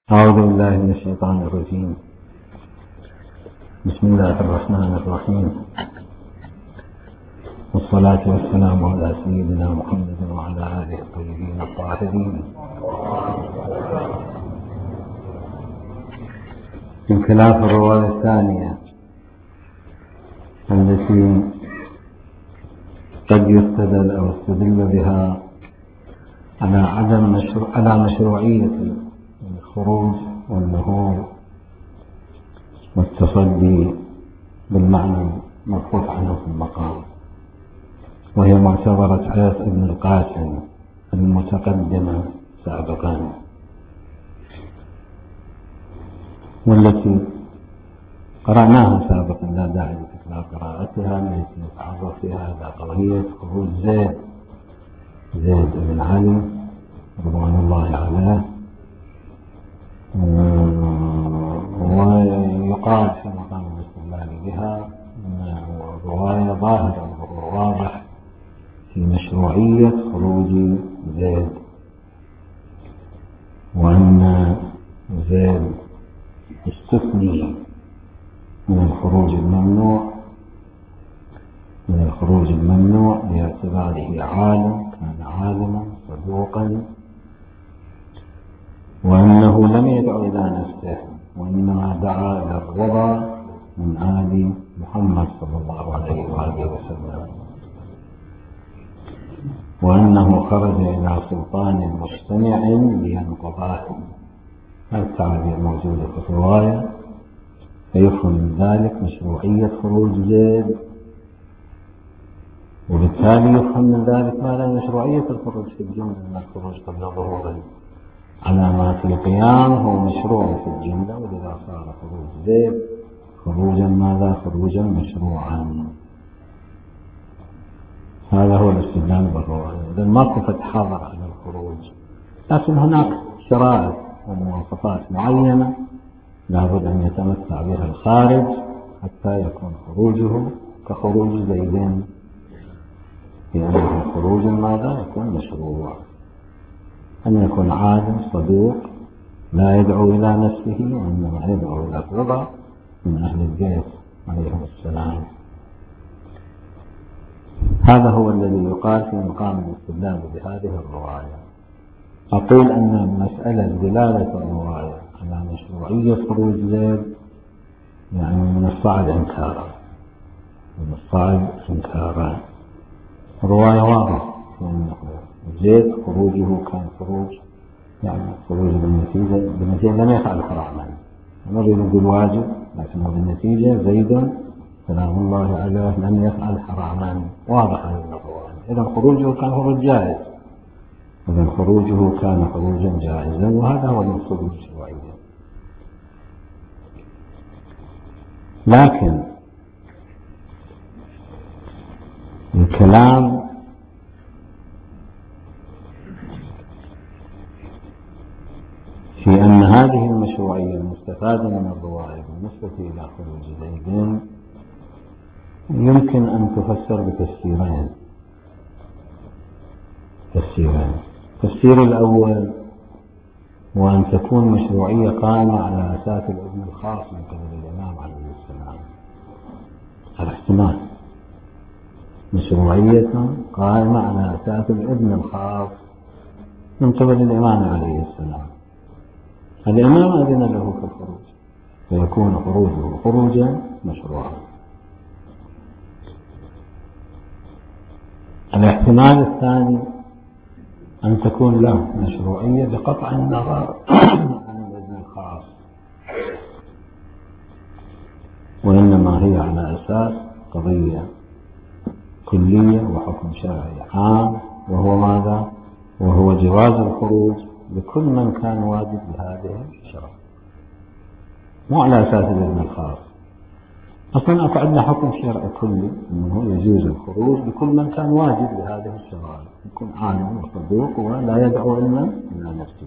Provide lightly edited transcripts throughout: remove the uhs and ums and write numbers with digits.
أعوذ بالله من الشيطان الرجيم. بسم الله الرحمن الرحيم، والصلاة والسلام على سيدنا محمد وعلى آله الطيبين الطاهرين. من خلاف الرواية الثانية التي قد يستدل أو استدل بها على مشروعية الخروج والنهوض والتصدي بالمعنى المبحوث عنه في المقام، وهي معتبرة عياس بن القاسم المتقدمة سابقا، والتي قرأناها سابقا لا داعي لتكرار قراءتها، التي نتعرف فيها على قضية خروج زيد بن علي رضوان الله عليه. ويقال في مقام الاستدلال بها أن الرواية ظاهرة وواضح في مشروعية خروج زيد، وأن زيد استثني من الخروج الممنوع باعتباره عالم، كان عالما صدوقا، وأنه لم يدع إلى نفسه وإنما دعا إلى الرضا من آل محمد صلى الله عليه وآله وسلم، وأنه خرج إلى سلطان مجتمع لينقضاه. هذا التعبير موجود في الرواية، فيفهم من ذلك مشروعية خروج زيد، وبالتالي يفهم من ذلك ماذا مشروعية الخروج في الجملة، أن الخروج قبل ظهور علامات القيام هو مشروع في الجملة، ولذا صار خروج زيد خروجا مشروعا. هذا هو الاستدلال بالرواية. إذن ما كنت حاضر على الخروج، لكن هناك شرائط ومواصفات معينة لابد أن يتمتع بها الخارج حتى يكون خروجه كخروج زيد، لأنه خروج ماذا يكون مشروع، أن يكون عالم صدوق لا يدعو إلى نفسه وإنما يدعو إلى الرضا من أهل البيت عليهم السلام. هذا هو الذي يقال في مقام الاستدلال بهذه الرواية. أقول أن مسألة دلالة الرواية على مشروعية خروج زيد يعني من الصعب إنكارا. الرواية واضحة في أنه زيد خروجه كان خروج بالنتيجة لم يفعل حراما، نريد نقول واجب، لكنه بالنتيجة زيد سلام الله عليه لم يفعل حراما، واضح من الرواية. إذا خروجه كان خروجا جائزا، وهذا هو المقصود بالشرعية. لكن الكلام في أن هذه المشروعية المستفادة من الرواية بالنسبة إلى خروج زيد يمكن أن تفسر بتفسيرين. التفسير الأول هو أن تكون مشروعية قائمة على أساس الإذن الخاص من قبل الإمام عليه السلام. هذا احتمال، مشروعية قائمة على أساس الإذن الخاص من قبل الإمام عليه السلام. الإمام أذن له في الخروج فيكون خروجه خروجا مشروعا. الاحتمال الثاني أن تكون له مشروعية بقطع النظر عن الإذن الخاص، وإنما هي على أساس قضية كلية وحكم شرعي عام، وهو ماذا؟ وهو جواز الخروج لكل من كان واجب بهذه الشرع، مو على أساس الإذن الخاص. أصلا أكو عندنا حكم شرعي كلي أنه يجوز الخروج لكل من كان واجب بهذه الشرع، يكون عالم وصدوق ولا يدعو إلا إلى نفسه،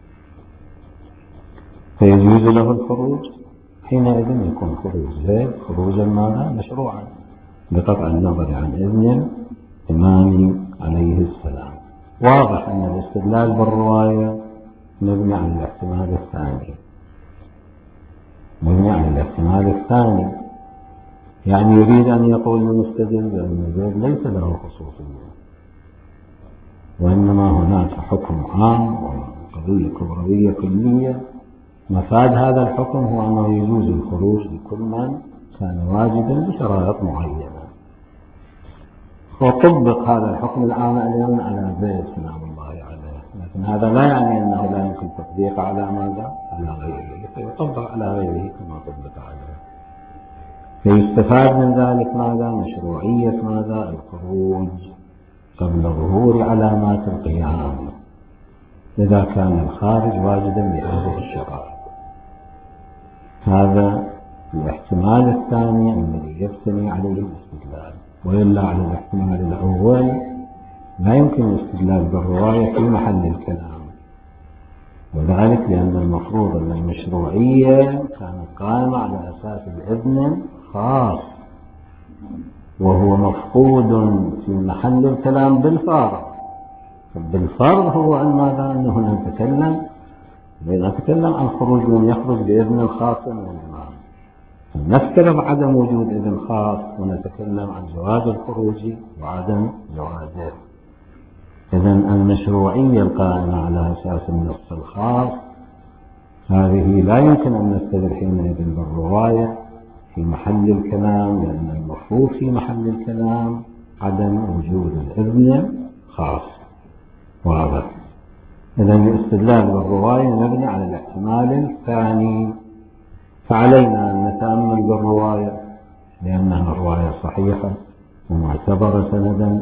فيجوز له الخروج. حينئذ يكون خروج زيد خروجا ماذا؟ مشروعا بقطع النظر عن إذن الإمام عليه السلام. واضح أن الاستدلال بالرواية مبني على الاحتمال الثاني. الاحتمال الثاني، يعني يريد أن يقول المستدل بأن زيد ليس له خصوصية، وإنما هناك حكم عام وقضية كبروية كلية، مفاد هذا الحكم هو أنه يجوز الخروج لكل من كان واجبا بشرائط معينة. وطبق هذا الحكم العام اليوم على زيد سلام الله عليه، لكن هذا لا يعني أنه لا يمكن تطبيق على ماذا؟ على غيره، فيطبق على غيره كما طبق عليه. فيستفاد من ذلك ماذا؟ مشروعية ماذا؟ الخروج قبل ظهور علامات القيام إذا كان الخارج واجدا بهذه الشرائط. هذا الاحتمال الثاني الذي يبتني عليه الاستدلال، وإلا على الاحتمال الأول لا يمكن الاستدلال بالرواية في محل الكلام، وذلك لأن المفروض أن المشروعية كانت قائمة على أساس الإذن خاص، وهو مفقود في محل الكلام بالفرض. بالفرض هو أن ماذا؟ أنه نتكلم عن خروج من يخرج بإذن خاص من الإمام، نفترض عدم وجود إذن خاص ونتكلم عن جواز الخروج وعدم جوازه. إذن المشروعية القائمة على أساس النص الخاص هذه لا يمكن أن نستدل حينئذ بالرواية في محل الكلام، لأن المفروض في محل الكلام عدم وجود الإذن خاص. واضح؟ إذن الاستدلال بالرواية مبني على الاحتمال الثاني، فعلينا أن نتأمل بالرواية لأنها رواية صحيحة ومعتبرة سندا.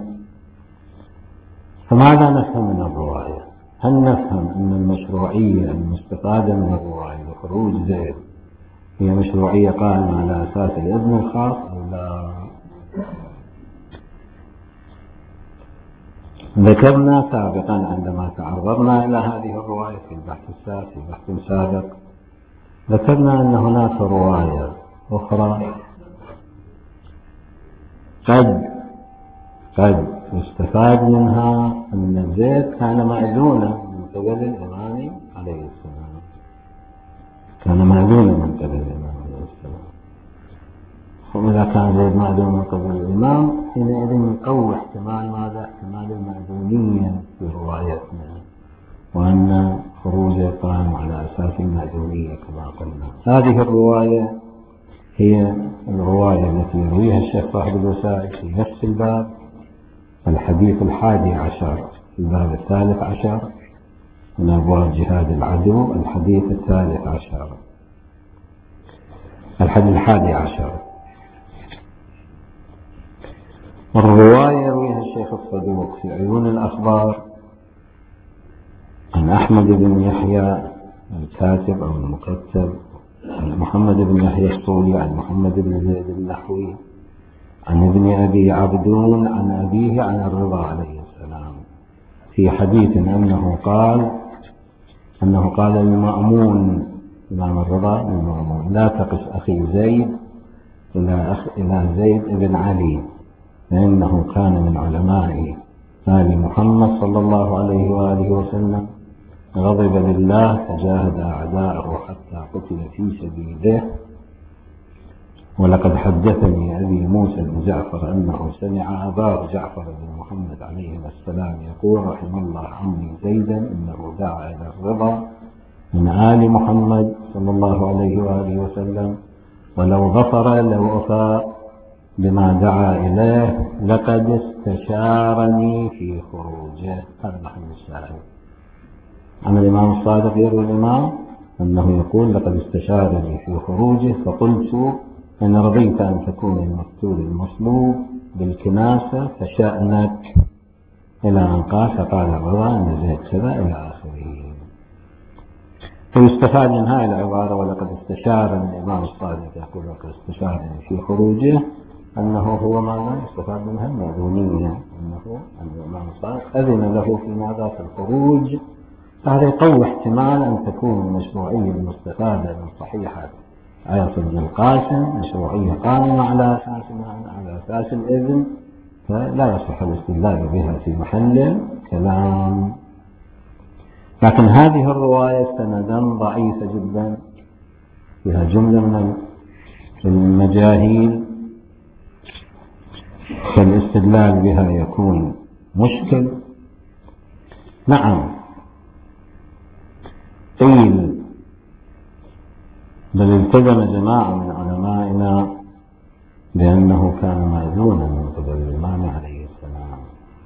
فماذا نفهم من الرواية؟ هل نفهم أن المشروعية المستفادة من الرواية لخروج زيد هي مشروعية قائمة على أساس الإذن الخاص أو لا؟ ذكرنا سابقا عندما تعرضنا إلى هذه الرواية في بحث سابق، ذكرنا أن هناك رواية أخرى قد يستفاد منها أن زيد كان مأذونا من قبل الإمام عليه السلام، وإذا كان زيد مأذون من قبل الإمام حينئذ يقوي احتمال ماذا؟ احتمال المأذونية في روايتنا، وأن خروجه قائم على أساس المأذونية كما قلنا. هذه الرواية هي الرواية التي يرويها الشيخ صاحب الوسائل في نفس الباب، الحديث 11 في الباب 13 من أبواب جهاد العدو، الحديث 13 الحديث 11. والرواية يرويها الشيخ الصدوق في عيون الأخبار عن أحمد بن يحيى الكاتب أو المكتب، عن محمد بن يحيى الصولي، عن محمد بن زيد النحوي، عن ابن أبي عبدون عن أبيه عن الرضا عليه السلام في حديث أنه قال للمأمون إمام الرضا للمأمون: لا تقس أخي زيد إلى زيد بن علي، فإنه كان من علماء آل محمد صلى الله عليه وآله وسلم، غضب لله فجاهد أعداءه حتى قتل في سبيله. ولقد حدثني أبي موسى بن جعفر أنه سمع أباه جعفر بن محمد عليه السلام يقول: رحم الله عمي زيدا إنه دعا إلى الرضا من آل محمد صلى الله عليه وآله وسلم، ولو ظفر لو وفى بما دعا إليه لقد استشارني في خروجه. هذا محل الشاهد. عن الإمام الصادق يروي الإمام أنه يقول: لقد استشارني في خروجه فقلت: إن رضيت أن تكون المقتول المصلوب بالكناسة فشأنك، إلى أن قال: فقال الرضا أن زيد كذا إلى آخره. فيستفاد من هذه العبارة: ولقد استشارني الإمام الصادق يقول لقد استشارني في خروجه، أنه هو ماذا يستفاد منها؟ المأذونية، أنه الإمام الصادق أذن له في ماذا؟ في الخروج. فهذا يقوي احتمال أن تكون المشروعية المستفادة من صحيحة عياص بن القاسم مشروعية قائمة على أساس الإذن، فلا يصح الاستدلال بها في محل كلام. لكن هذه الرواية سندا ضعيفة جدا، فيها جملة من المجاهيل فالاستدلال بها يكون مشكل. نعم قيل بل التزم جماعة من علمائنا بأنه كان مأذونا من قبل الإمام عليه السلام.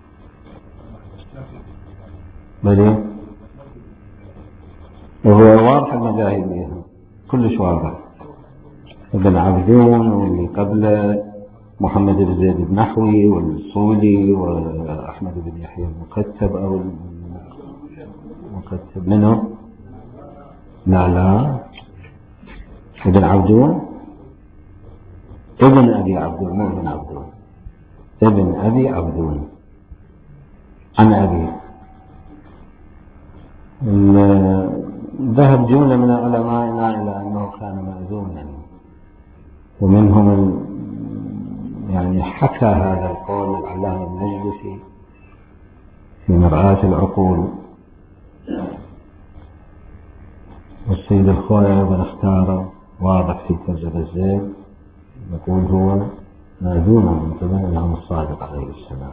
بل وهو واضح المجاهيل بها كلش واضح. ابن عبدون واللي قبله محمد بن زيد النحوي والصولي وأحمد بن يحيى المكتب أو المكتب منه. لا ابن عبدون ابن أبي عبدون مو ابن عبدون، ابن أبي عبدون عن أبي. ذهب جملة من علمائنا إلى أنه كان مأذونا، ومنهم يعني حكى هذا القول العلامة المجلسي في مرآة العقول، والسيد الخوئي أيضا اختاره واضح في ترجمة الزيد، يقول هو مأذون من قبل الإمام الصادق عليه السلام.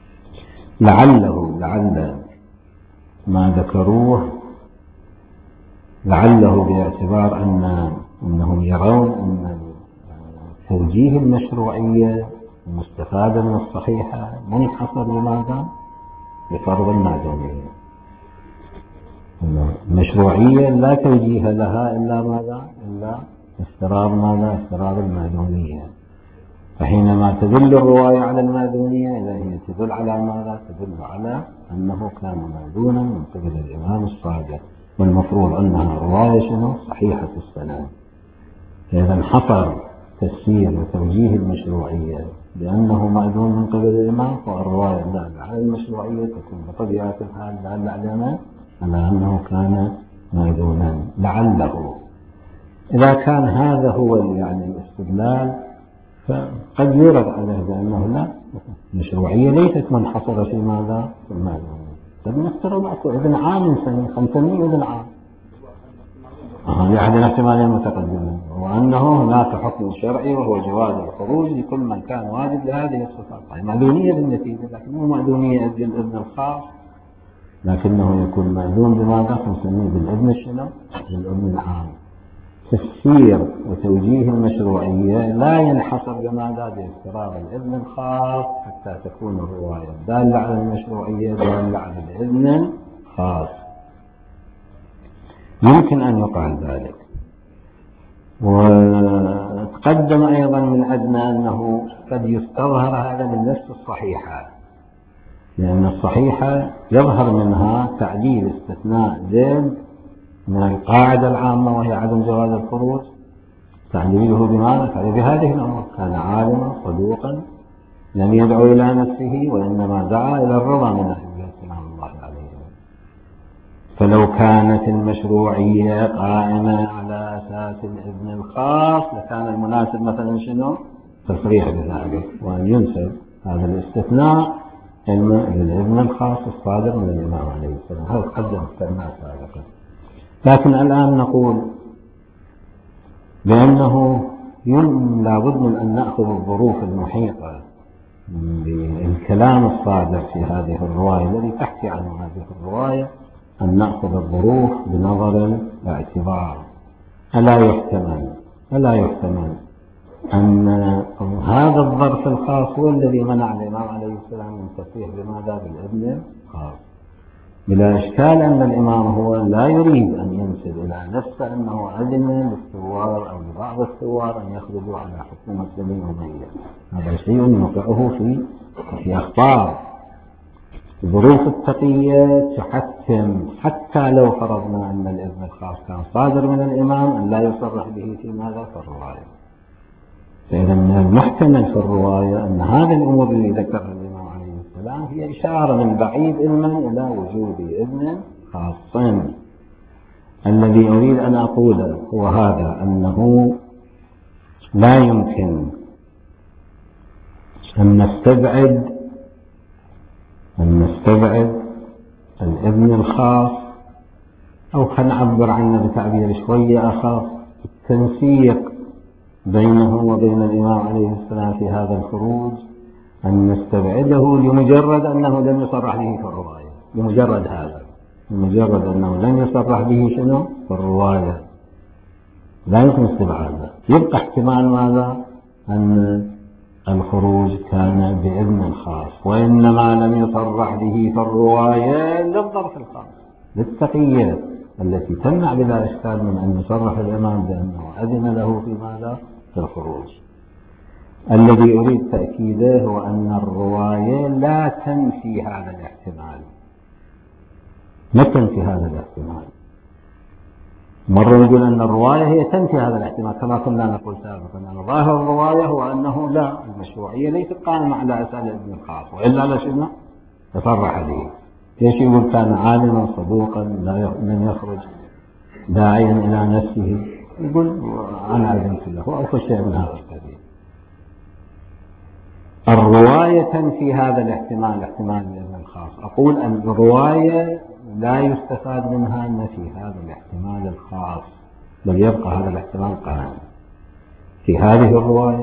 لعل ما ذكروه لعله باعتبار أنهم يرون أن توجيه المشروعية المستفادة من الصحيحة منحصر لماذا؟ لفرض المأذونية. المشروعية لا توجيه لها إلا ماذا؟ إلا افتراض ماذا؟ افتراض المأذونية. فحينما تدل الرواية على المأذونية إذا هي تدل على ماذا؟ تدل على أنه كان مأذونا من قبل الإمام الصادق، والمفروض أنها رواية شنو؟ صحيحة السند. إذا انحصر تفسير وتوجيه المشروعية بأنه مأذون من قبل الإمام، فالرواية الدالة على المشروعية تكون بطبيعة الحال دالة على أنه كان مأذونا. لعله إذا كان هذا هو يعني الاستدلال فقد يرد عليه بأنه لا، المشروعية ليست منحصرة في ماذا؟ في المأذونية. طيب نفترض أكو ابن عام من سنة 500 ابن عام لأحد الاحتمالين المتقدمين، وأنه هناك حكم شرعي وهو جواز الخروج لكل من كان واجب لهذه الصفات. يعني مأذونية بالنتيجة، لكن مو مأذونية بالإذن الخاص، لكنه يكون مأذون بماذا؟ نسميه بالإذن شنو؟ بالإذن العام. تفسير وتوجيه المشروعية لا ينحصر بماذا؟ بافتراض الإذن الخاص، حتى تكون الرواية دالة على المشروعية دالة على الإذن الخاص. يمكن أن يقال ذلك. وتقدم أيضا من عندنا أنه قد يستظهر هذا من نفس الصحيحة، لأن الصحيحة يظهر منها تعديل استثناء زيد من القاعدة العامة وهي عدم جواز الخروج، تعديله بماذا؟ تعديل بهذه الأمور: كان عالما صدوقا لم يدعو إلى نفسه وإنما دعا إلى الرضا من أهل البيت سلام الله عليهم. فلو كانت المشروعية قائمة على أساس الإذن الخاص لكان المناسب مثلا شنو؟ تصريح بذلك، وأن ينسب هذا الاستثناء للإذن الخاص الصادر من الإمام عليه السلام. هذا تقدم الكلمات سابقا. لكن الآن نقول بأنه لابد من أن نأخذ الظروف المحيطة بالكلام الصادر في هذه الرواية الذي تحكي عنه هذه الرواية، أن نأخذ الظروف بنظر الاعتبار. ألا يحتمل أن هذا الظرف الخاص هو الذي منع الإمام عليه السلام من التصريح بماذا؟ بالإذن الخاص. بلا إشكال أن الإمام هو لا يريد أن ينسب إلى نفسه أنه أذن للثوار أو لبعض الثوار أن يخرجوا على حكومة بني أمية. هذا شيء يوقعه في أخطار. ظروف التقية تحكم حتى لو فرضنا أن الإذن الخاص كان صادر من الإمام أن لا يصرح به في ماذا؟ في الرواية. فإذا من المحتمل في الرواية أن هذه الأمور اللي ذكرها الإمام عليه السلام هي إشارة من بعيد علما إلى وجود إذن خاص. الذي أريد أن أقوله هو هذا: أنه لا يمكن أن نستبعد الإذن الخاص، أو خلينا نعبر عنه بتعبير شوية أخف: التنسيق بينه وبين الإمام عليه السلام في هذا الخروج أن نستبعده لمجرد أنه لم يصرح به في الرواية، لمجرد هذا، لمجرد أنه لم يصرح به شنو في الرواية، لا يمكن استبعاده. يبقى احتمال ماذا؟ أن الخروج كان بإذن خاص، وإنما لم يصرح به في الرواية للظرف الخاص، للتقية التي تمنع بلا إشكال من أن يصرح الإمام بأنه أذن له في ماذا؟ في الخروج. الذي أريد تأكيده هو أن الرواية لا تنفي هذا الاحتمال، لا تنفي هذا الاحتمال. مرة نقول أن الرواية هي تنفي هذا الاحتمال كما كنا نقول سابقا، أن ظاهر الرواية هو أنه لا، المشروعية ليست قائمة على أساس الإذن الخاص، وإلا لشنا تصرح به. ليش يقول كان عالما صدوقا لم يخرج داعيا إلى نفسه، يقول أنا أذنت له أو شيء من هذا القبيل. الرواية تنفي هذا الاحتمال، احتمال الإذن الخاص. أقول أن الرواية لا يستفاد منها نفي هذا الاحتمال الخاص، بل يبقى هذا الاحتمال قائم. في هذه الرواية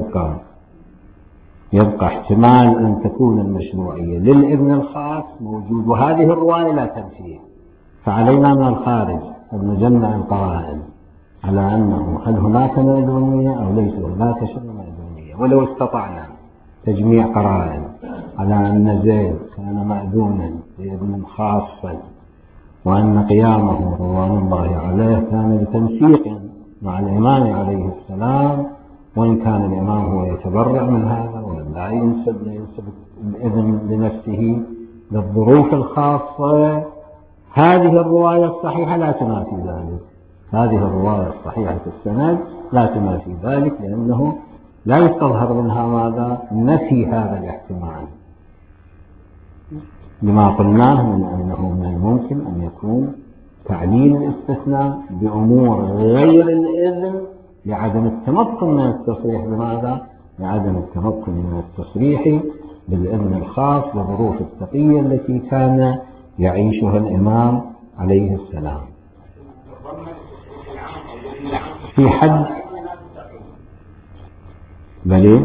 يبقى احتمال أن تكون المشروعية للإذن الخاص موجود، وهذه الرواية لا تنفيه. فعلينا من الخارج أن نجمع القرائن على أنه هل هناك مأذونية أو ليس هناك شيء مأذونية. ولو استطعنا تجميع قرائن على أن زيد كان مأذونا بإذن خاصا، وأن قيامه رضوان الله عليه كان بتنسيق مع الإمام عليه السلام، وإن كان الإمام هو يتبرع من هذا ولا ينسب الإذن لنفسه للظروف الخاصة، هذه الرواية الصحيحة لا تنافي ذلك. هذه الرواية الصحيحة في السند لا تنافي ذلك، لأنه لا يستظهر منها ماذا؟ نفي هذا الاحتمال، لما قلناه من أنه من الممكن أن يكون تعليل الاستثناء بأمور غير الإذن لعدم التمكن من التصريح بماذا؟ لعدم التمكن من التصريح بالإذن الخاص لظروف التقية التي كان يعيشها الإمام عليه السلام. في حد بلي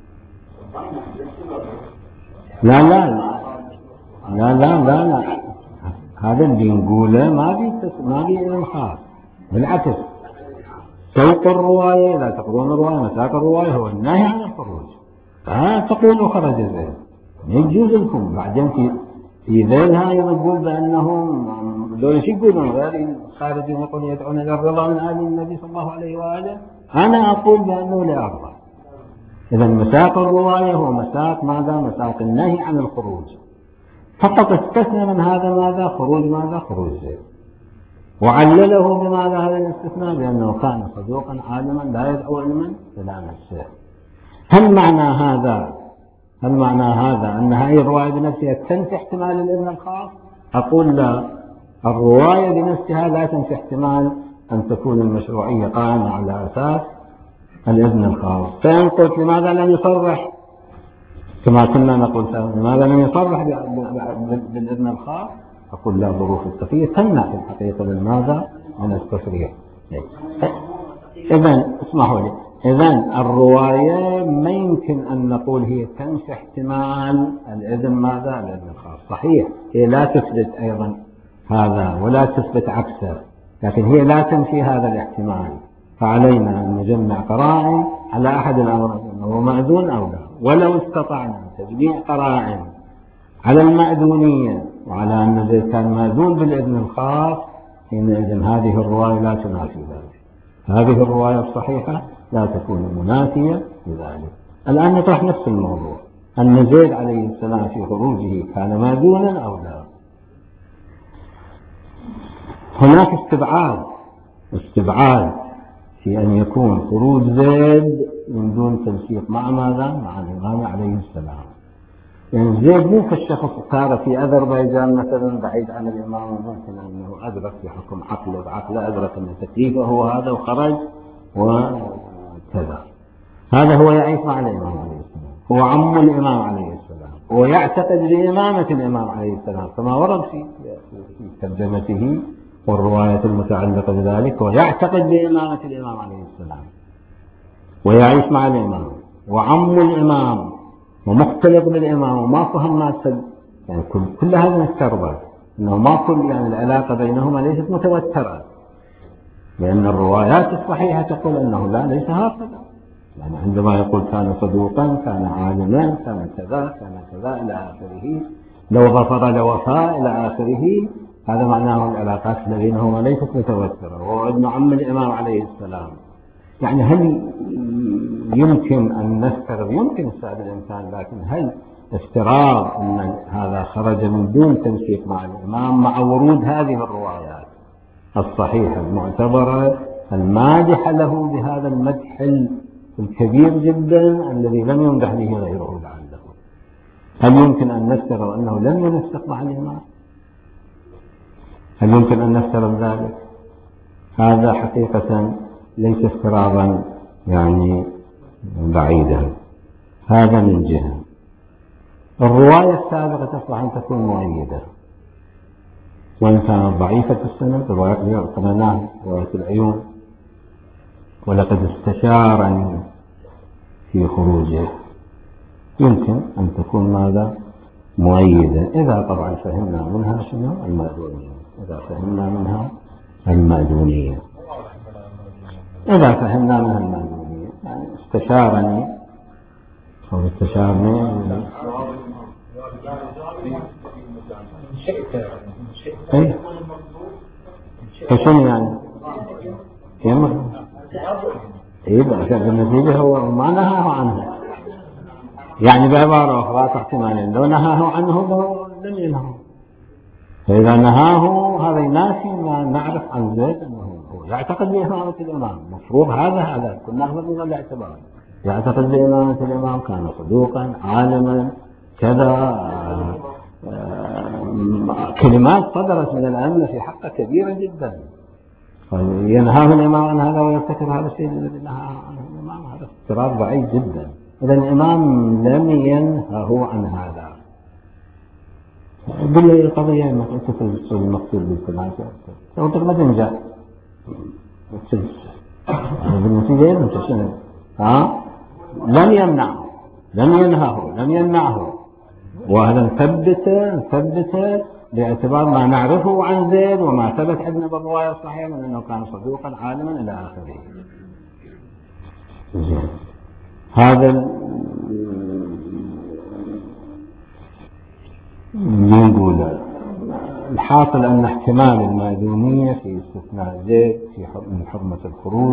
لا لا لا لا لا لا، هذا اللي نقوله ما بي إذن خاص، بالعكس سوق الرواية، لا تقولون الرواية مساق الرواية هو النهي عن الخروج. تقولوا خرج زيد يجوز لكم، بعدين في ذيلها يقول بأنهم لو يقولون غير خارجين يقول يدعون إلى الرضا من آل النبي صلى الله عليه وآله، أنا أقول بأنه لا أرضى. إذا مساق الرواية هو مساق ماذا؟ مساق النهي عن الخروج. فقط استثنى من هذا ماذا؟ خروج ماذا؟ خروج زيد. وعلله بماذا هذا الاستثناء؟ بأنه كان صدوقا عالما لا يدعو علما إلى نفسه. هل معنى هذا أن هذه الرواية بنفسها تنفي احتمال الإذن الخاص؟ أقول لا، الرواية بنفسها لا تنفي احتمال أن تكون المشروعية قائمة على أساس الإذن الخاص. فإن قلت لماذا لم يصرح كما كنا نقول لماذا لم يصرح بالإذن الخاص؟ أقول لا، ظروف التقية تمنع في الحقيقة لماذا؟ من التصريح. إذن اسمحوا لي، إذن الرواية ما يمكن أن نقول هي تنفي احتمال الإذن ماذا؟ الإذن الخاص. صحيح هي لا تثبت أيضا هذا ولا تثبت عكسه، لكن هي لا تنفي هذا الاحتمال. فعلينا أن نجمع قرائن على أحد الأمرين، هو مأذون أو لا. ولو استطعنا تجميع قرائن على المأذونية وعلى أن زيد كان مأذون بالإذن الخاص، حينئذ هذه الرواية لا تنافي ذلك. هذه الرواية الصحيحة لا تكون منافية لذلك. الآن نطرح نفس الموضوع، أن زيد عليه السلام في خروجه كان مأذونا أو لا. هناك استبعاد في أن يكون خروج زيد من دون تنسيق مع ماذا؟ مع الإمام عليه السلام. يعني زيد مو كالشخص صار في أذربيجان مثلا بعيد عن الإمام، ممكن أنه أدرك بحكم عقله أدرك أن تكليفه هو هذا وخرج وكذا. هذا هو يعيش مع الإمام عليه السلام، هو عم الإمام عليه السلام، هو يعتقد بإمامة الإمام عليه السلام كما ورد في ترجمته والرواية المتعلقة بذلك، ويعتقد بإمامة الإمام عليه السلام. ويعيش مع الإمام وعم الإمام ومختلط بالإمام وما فهم ما يعني كل هذه الافتراضات أنه ما كل يعني العلاقة بينهما ليست متوترة، لأن الروايات الصحيحة تقول أنه لا ليس هكذا. يعني عندما يقول كان صدوقا، كان عالما، كان كذا، كان كذا إلى آخره، لو غفر لوفاء إلى آخره، هذا معناه العلاقات بينهما ليست متوترة. وهو ابن عم الإمام عليه السلام. يعني هل يمكن أن نفترض؟ يمكن استعد الإنسان، لكن هل افتراض أن هذا خرج من دون تنسيق مع الإمام مع ورود هذه الروايات الصحيحة المعتبرة المادحة له بهذا المدح الكبير جدا الذي لم يمدح به غيره لعله، هل يمكن أن نفترض أنه لم ينسق مع الإمام؟ هل يمكن أن نفترض ذلك؟ هذا حقيقة ليس افتراضا يعني بعيدا. هذا من جهة. الرواية السابقة تصلح أن تكون مؤيدة وإن كانت ضعيفة السند. قرأناها رواية العيون، ولقد استشارني في خروجه، يمكن أن تكون ماذا؟ مؤيدة، إذا طبعا فهمنا منها شنو؟ المأذونية. إذا فهمنا منها المأذونية، إذا فهمنا منها المأذونية، يعني استشارني أو استشارني اي فشنو يعني؟ يمر يبقى بالنتيجة هو ما نهاه عنه. يعني بعبارة أخرى احتمالين، لو نهاه عنه لم ينهه، فإذا نهاه هذا ينافي ما نعرف عن زيد أنه هو يعتقد بإمامة الإمام. مفروض هذا كنا نأخذ من الاعتبار. يعتقد بإمامة الإمام، كان صدوقا عالما كذا. كلمات صدرت من الأئمة في حقه كبيرة جدا، ينهاه الإمام عن هذا ويرتكب هذا الشيء الذي نهاه عنه الإمام. هذا افتراض ضعيف جدا. إذا الإمام لم ينهه عن هذا. بالقضية ما تفصل المقصود بالكلام لو تقدر تنجح بالنتيجة أنت شنو؟ لم يمنعه، لم ينهه، لم يمنعه، وهذا نثبت باعتبار ما نعرفه عن زيد وما ثبت عندنا بالرواية الصحيحة من أنه كان صدوقا عالما إلى آخره. هذا نقول الحاصل أن احتمال المأذونية في استثناء زيد من حرمة الخروج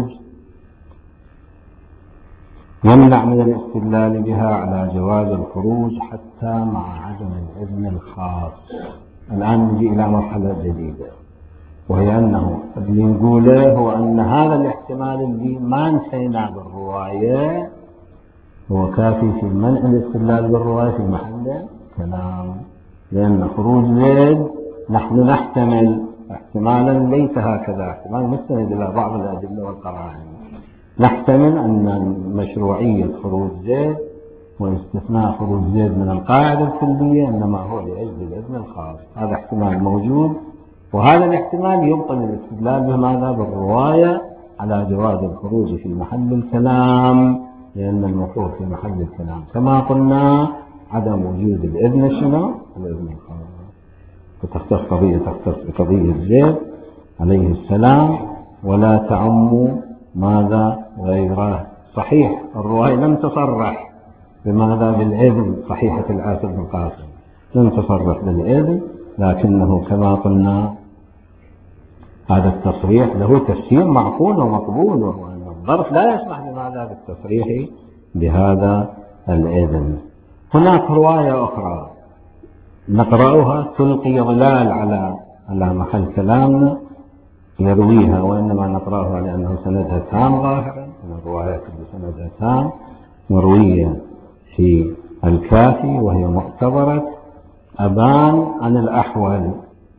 يمنع من الاستدلال بها على جواز الخروج حتى مع عدم الإذن الخاص. الآن نجي إلى مرحلة جديدة، وهي أنه اللي نقوله هو أن هذا الاحتمال اللي ما انتهينا بالرواية هو كافي في منع الاستدلال بالرواية في محل كلام. لأن خروج زيد نحن نحتمل احتمالا ليس هكذا، احتمال مستند إلى بعض الأدلة والقرائن. نحتمل أن مشروعية خروج زيد واستثناء خروج زيد من القاعدة الكلية إنما هو لأجل الإذن الخاص. هذا احتمال موجود، وهذا الاحتمال يبطل الاستدلال بماذا؟ بالرواية على جواز الخروج في محل الكلام، لأن المفروض في محل الكلام كما قلنا عدم وجود الإذن شنو؟ الإذن الخاص. فتختص قضية زيد عليه السلام ولا تعم ماذا غيره. صحيح الرواية لم تصرح بماذا؟ بالإذن. صحيحة العاصر بن قاسم لم تصرح بالإذن، لكنه كما قلنا هذا التصريح له تفسير معقول ومقبول، وهو أن الظرف لا يسمح بماذا؟ بالتصريح بهذا الإذن. هناك رواية أخرى نقرأها تلقي ظلال على محل كلامنا، يرويها وإنما نقرأها لأنه سندها تام ظاهرا، من الروايات اللي سندها تام مروية في الكافي، وهي معتبرة أبان عن الأحول.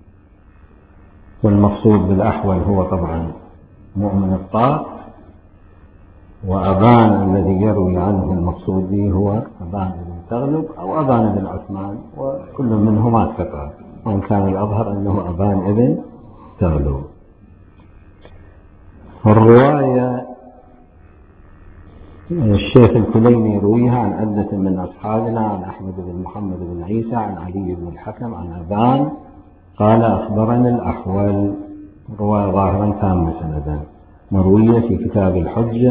والمقصود بالأحول هو طبعا مؤمن الطاق، وأبان الذي يروي عنه المقصود به هو أبان بن تغلب أو أبان بن عثمان، وكل منهما ثقة، وإن كان الأظهر أنه أبان بن تغلب. الرواية الشيخ الكليني يرويها عن عدة من أصحابنا، عن أحمد بن محمد بن عيسى، عن علي بن الحكم، عن أبان قال أخبرني الأحول، رواية ظاهرا تامة سندا، مروية في كتاب الحجة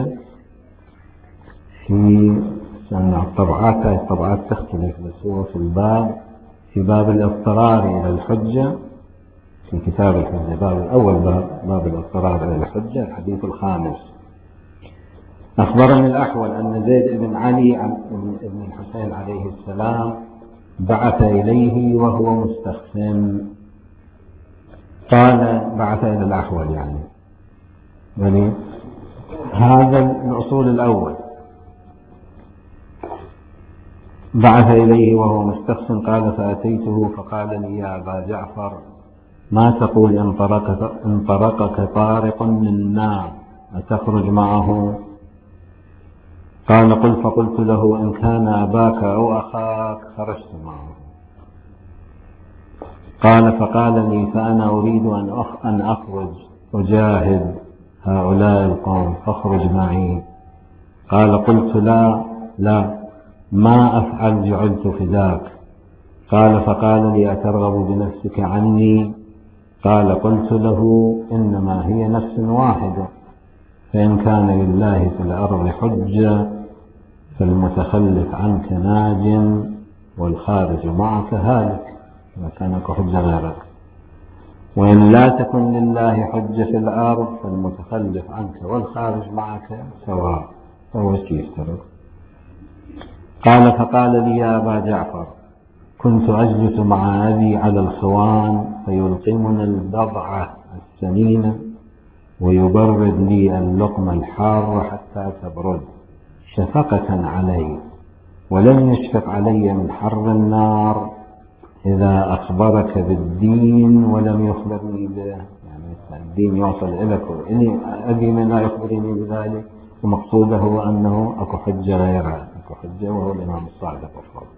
في الطبعات تختلف، بس هو في باب الاضطرار إلى الحجة، في كتاب الحجة باب الاضطرار إلى الحجة، الحديث الخامس. أخبرني الأحول أن زيد بن علي بن الحسين عليه السلام بعث إليه وهو مستخف، قال بعث إلى الأحول يعني هذا الأصول الأول. بعث إليه وهو مستخف قال فأتيته فقال لي يا أبا جعفر ما تقول إن طرقك طارق من نار أتخرج معه؟ قال فقلت له إن كان أباك أو أخاك خرجت معه. قال فقال لي فأنا أريد أن أخرج أجاهد هؤلاء القوم فاخرج معي. قال قلت لا ما أفعل جعلت فداك. قال فقال لي أترغب بنفسك عني؟ قال قلت له إنما هي نفس واحدة، فإن كان لله في الأرض حجة فالمتخلف عنك ناج والخارج معك هالك، إذا كان لك حجة غيرك، وإن لا تكن لله حجة في الأرض فالمتخلف عنك والخارج معك سواء، فهو يفترق. قال فقال لي يا أبا جعفر كنت أجلس مع أبي على الخوان فيلقمنا البضعة السمينة ويبرد لي اللقمة الحارة حتى تبرد شفقة علي، ولم يشفق علي من حر النار إذا أخبرك بالدين ولم يخبرني به، يعني الدين يوصل إليك وإني أبي من لا يخبرني بذلك، ومقصوده هو أنه أكو حجة غيرها، أكو حجة وهو الإمام الصادق الصادق.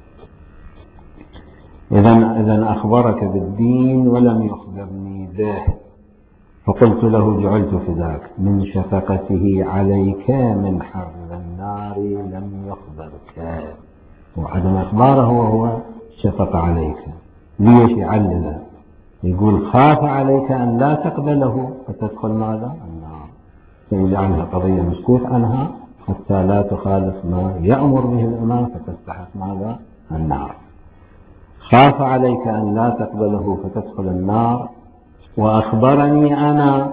إذا أخبرك بالدين ولم يخبرني به. فقلت له جعلت فداك من شفقته عليك من حر النار لم يخبرك، وعدم إخباره وهو شفق عليك. ليش يعلل؟ يقول خاف عليك أن لا تقبله فتدخل ماذا؟ النار، فيجعلها قضية مسكوت عنها حتى لا تخالف ما يأمر به الإمام فتستحق ماذا؟ النار. خاف عليك أن لا تقبله فتدخل النار، وأخبرني أنا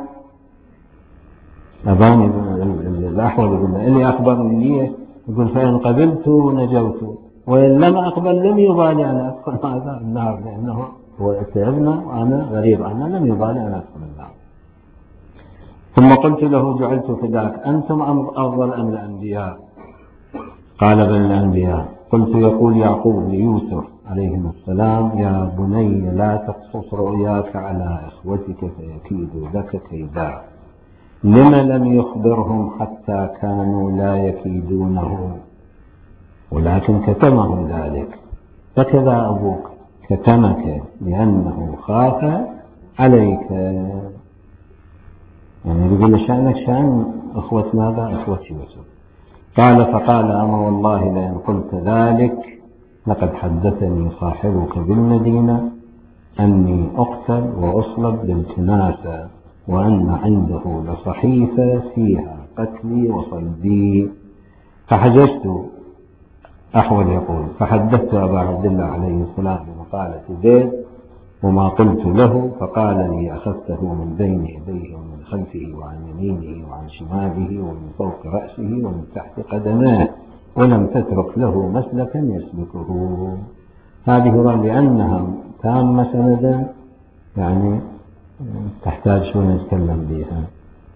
أباني الأحول يقول اللي أخبرني ليه؟ يقول فإن قبلت نجوت وإن لم أقبل لم يبالي أن أدخل ماذا؟ النار، لأنه هو تعبنا وأنا غريب عنه لم يبالي أن أدخل النار. ثم قلت له جعلت فداك أنتم أفضل أم الأنبياء؟ قال بل الأنبياء. قلت يقول يعقوب ليوسف عليهم السلام يا بني لا تقصص رؤياك على إخوتك فيكيدوا لك كيدا، لم لم يخبرهم حتى كانوا لا يكيدونه ولكن كتمهم ذلك، فكذا أبوك كتمك لأنه خاف عليك. يعني يقول شأنك شأن أخوة ماذا؟ أخوة يوسف. قال فقال أما والله لئن قلت ذلك لقد حدثني صاحبك بالمدينة أني أقتل وأصلب بالكناسة وأن عنده لصحيفة فيها قتلي وصلبي. فحججت أحول يقول فحدثت أبا عبد الله عليه السلام بمقالة زيد وما قلت له، فقال لي أخذته من بين يديه ومن خلفه وعن يمينه وعن شماله ومن فوق رأسه ومن تحت قدماه ولم تترك له مسلكا يسلكه. هذه لأنها تامة سندا، يعني تحتاج شو نتكلم بها.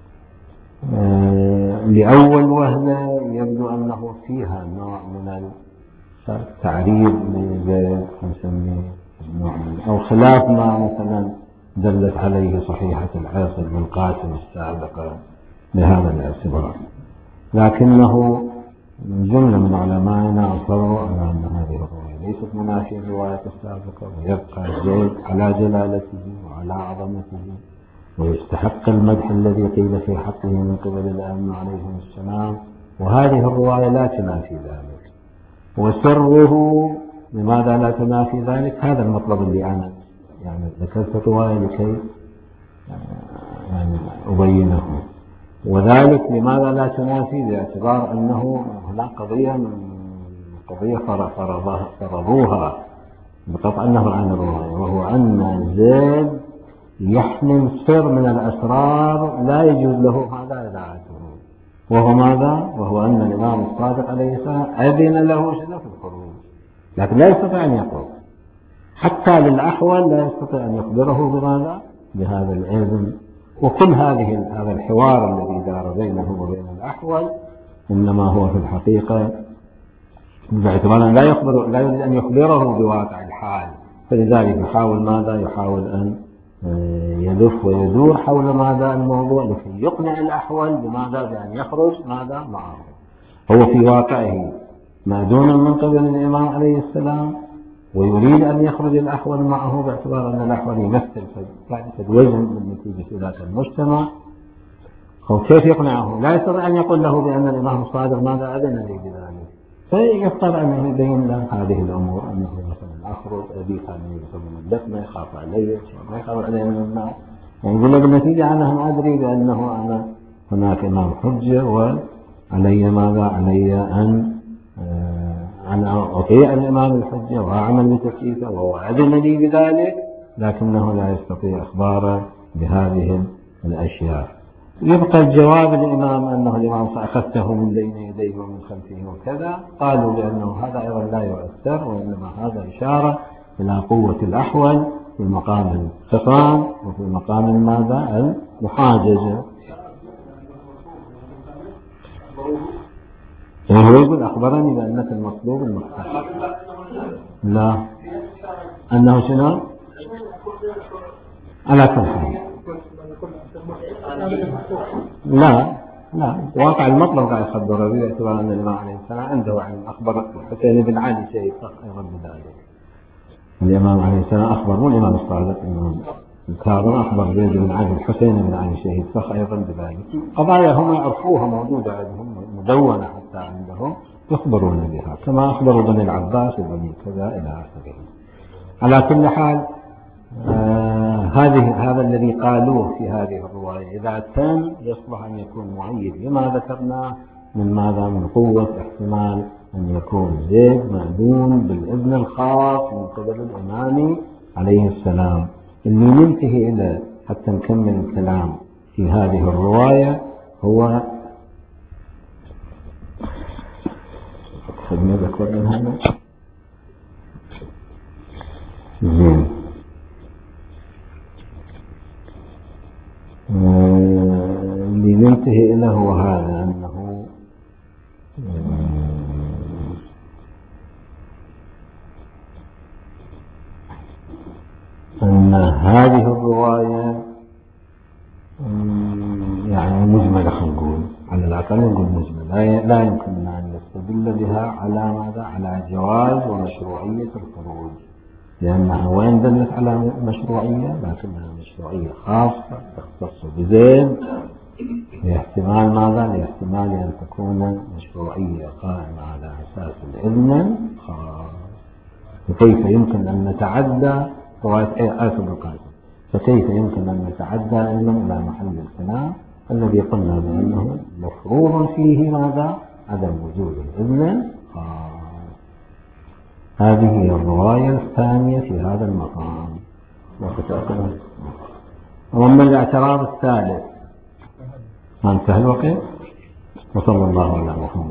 لأول وهلة يبدو أنه فيها نوع من التعريض نسميه نوع من أو خلاف ما مثلا دلت عليه صحيحة العاصر بن قاسم السابقة بهذا الاعتبار، لكنه جملة من علمائنا أصروا على أن هذه الرواية ليست منافية الرواية السابقة، ويبقى زيد على جلالته وعلى عظمته ويستحق المدح الذي قيل في حقه من قبل الأئمة عليهم السلام، وهذه الرواية لا تنافي ذلك. وسره لماذا لا تنافي ذلك؟ هذا المطلب اللي أنا يعني ذكرت الرواية لكي يعني أبينه. وذلك لماذا لا تنافي؟ باعتبار أنه هناك قضية فرضوها بقطع النظر عن الرواية، وهو أن زيد يحمل سر من الأسرار لا يجوز له هذا إذاعته، وهو ماذا؟ وهو أن الإمام الصادق عليه السلام أذن له في الخروج، لكن لا يستطيع أن يخرج. حتى للأحول لا يستطيع أن يخبره بماذا؟ بهذا الإذن. وكل هذا الحوار الذي دار بينه وبين الأحول إنما هو في الحقيقة باعتبار لا يريد أن يخبره بواقع الحال، فلذلك يحاول ماذا؟ يحاول أن يلف ويدور حول ماذا؟ الموضوع، لكي يقنع الأحول بماذا؟ بأن يخرج ماذا؟ معه. هو في واقعه مأذون من قبل الإمام عليه السلام، ويريد أن يخرج الأحول معه باعتبار أن الأحول يمثل وزن بالنتيجة ذات المجتمع. هو كيف يقنعه؟ لا يستطيع أن يقول له بأن الإمام الصادق ماذا أذن لي بذلك، فيضطر أن يبين له هذه الأمور، أنه مثلا أخرج أبي كان يدخل من الدفن، يخاف علي، ما يخاف علي من الناس، يعني يقول له بالنتيجة أنا أدري بأنه أنا هناك إمام حجة وعلي ماذا؟ علي أن أنا أطيع الإمام الحجة وأعمل بتكليفه وهو أذن لي بذلك، لكنه لا يستطيع إخباره بهذه الأشياء. يبقى الجواب الإمام أنه الإمام أخذته من بين يديه ومن خلفه وكذا، قالوا لأنه هذا أيضا لا يؤثر، وإنما هذا إشارة إلى قوة الأحول في مقام الخصام وفي مقام ماذا؟ المحاججة. يعني هو يقول أخبرني بأنك المطلوب المختار. لا، أنه شنو؟ على كل حال لا واقع المطلب قاعد يخبره باعتبار أن الإمام عليه السلام عنده عن أخبر الحسين بن علي شيء أيضا بذلك. الإمام عليه السلام أخبر، مو الإمام الصادق، الإمام الكاظم أخبر زيد بن علي الحسين بن علي شهيد فخ أيضا بذلك. قضايا هم يعرفوها موجودة عندهم مدونة حتى عندهم، يخبرون بها كما أخبروا بني العباس وبني كذا إلى آخره. على كل حال هذا الذي قالوه في هذه الرواية إذا تم يصلح أن يكون مؤيد لما ذكرناه من ماذا؟ من قوة احتمال أن يكون زيد مأذون بالإذن الخاص من قبل الإمام عليه السلام. اللي ننتهي إلى حتى نكمل الكلام في هذه الرواية هو خلنا ذكر من هذا زين. اللي ننتهي إليه هو هذا، أنه أن هذه الرواية يعني مجملة، خلينا نقول على الأقل نقول مجملة، لا يمكننا أن نستدل بها على ماذا؟ على جواز ومشروعية الخروج، لأنها وين دلت على مشروعية لكنها مشروعية خاصة تختص بزيد، لاحتمال ماذا؟ لاحتمال أن تكون مشروعية قائمة على أساس الإذن خاص. فكيف يمكن أن نتعدى رواية آسف القاسم، فكيف يمكن أن نتعدى علما إلى محل الخلاف الذي قلنا بأنه مفروض فيه ماذا؟ عدم وجود الإذن خاص. هذه هي الرواية الثانية في هذا المقام. وأما الاعتراض الثالث ما انتهى الوقت، وصلى الله على محمد.